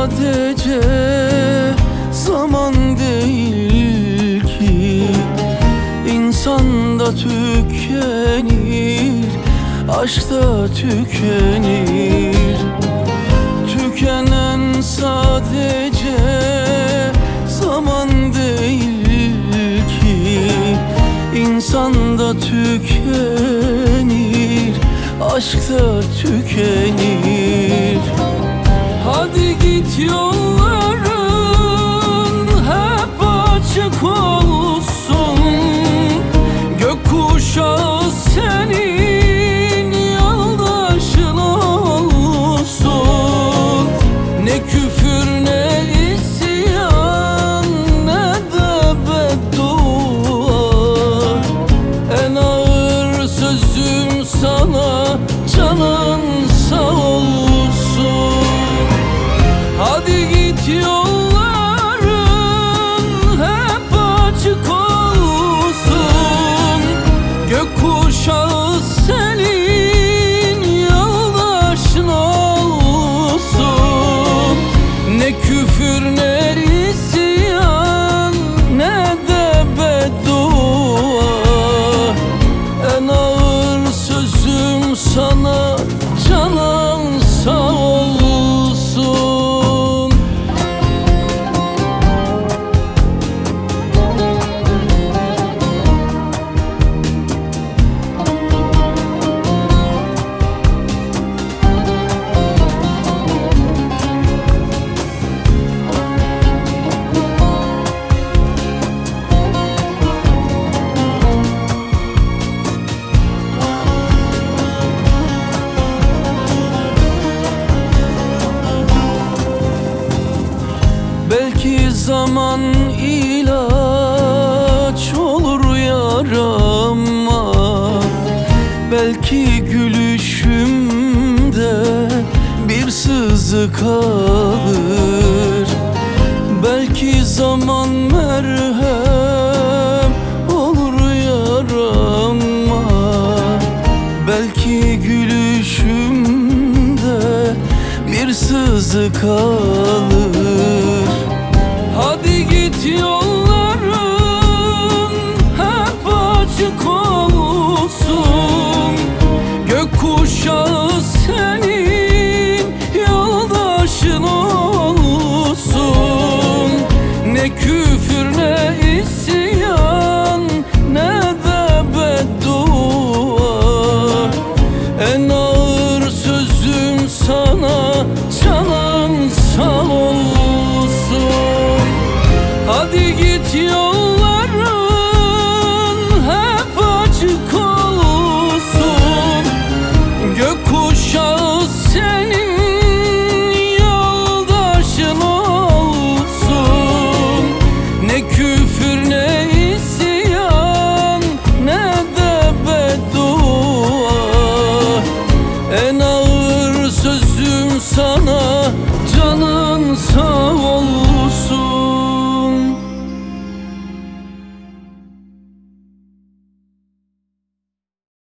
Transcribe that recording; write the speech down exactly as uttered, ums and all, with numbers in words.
sadece zaman değil ki, İnsan da tükenir, aşk da tükenir. Tükenen sadece zaman değil ki, İnsan da tükenir, aşk da tükenir. Hadi git, yolların hep açık olsun. Gökkuşağı senin yoldaşın olsun. Ne küfür ne isyan ne de beddua. En ağır sözüm sana, canın sağ olsun. Hadi git, yolların hep açık olsun. Gökkuşağı senin yoldaşın olsun. Ne küfür ne isyan ne de beddua. En ağır sözüm sana, canım sağ olsun. Belki zaman ilaç olur yarama, belki gülüşümde bir sızı kalır. Belki zaman merhem olur yarama, belki gülüşümde bir sızı kalır. Hadi git, yolların hep açık olsun. Gökkuşağı senin yoldaşın olsun. Ne küfür ne isyan ne de beddua. En ağır sözüm sana, canım sağ olsun. Hadi git, yolların hep açık olsun. Gökkuşağı senin yoldaşın olsun. Ne küfür ne isyan ne de beddua. En